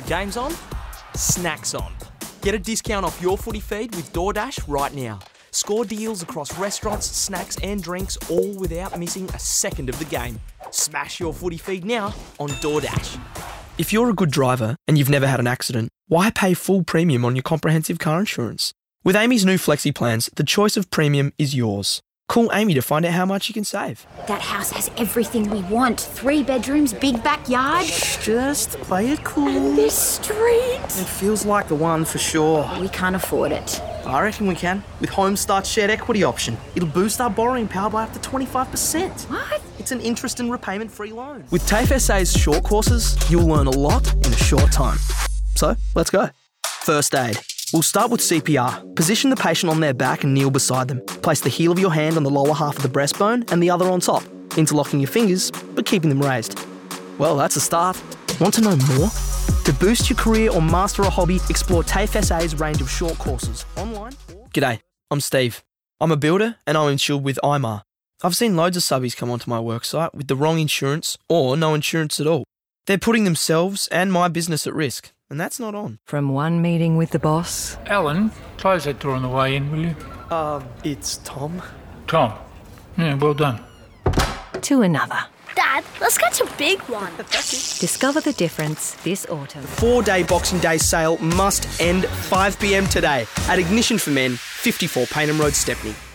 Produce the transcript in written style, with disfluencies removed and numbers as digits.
Games on? Snacks on. Get a discount off your footy feed with DoorDash right now. Score deals across restaurants, snacks and drinks, all without missing a second of the game. Smash your footy feed now on DoorDash. If you're a good driver and you've never had an accident, why pay full premium on your comprehensive car insurance? With Amy's new Flexi plans, the choice of premium is yours. Call Amy to find out how much you can save. That house has everything we want. 3 bedrooms, big backyard. Just play it cool. And this street. It feels like the one for sure. We can't afford it. I reckon we can. With HomeStart's shared equity option, it'll boost our borrowing power by up to 25%. What? It's an interest and repayment-free loan. With TAFE SA's short courses, you'll learn a lot in a short time. So, let's go. First aid. We'll start with CPR. Position the patient on their back and kneel beside them. Place the heel of your hand on the lower half of the breastbone and the other on top, interlocking your fingers, but keeping them raised. Well, that's a start. Want to know more? To boost your career or master a hobby, explore TAFE SA's range of short courses, online. G'day, I'm Steve. I'm a builder and I'm insured with IMAR. I've seen loads of subbies come onto my worksite with the wrong insurance or no insurance at all. They're putting themselves and my business at risk, and that's not on. From one meeting with the boss. Alan, close that door on the way in, will you? It's Tom. Tom. Yeah, well done. To another. Dad, let's get a big one. Discover the difference this autumn. 4-day Boxing Day sale must end 5 p.m. today at Ignition for Men, 54 Paynham Road, Stepney.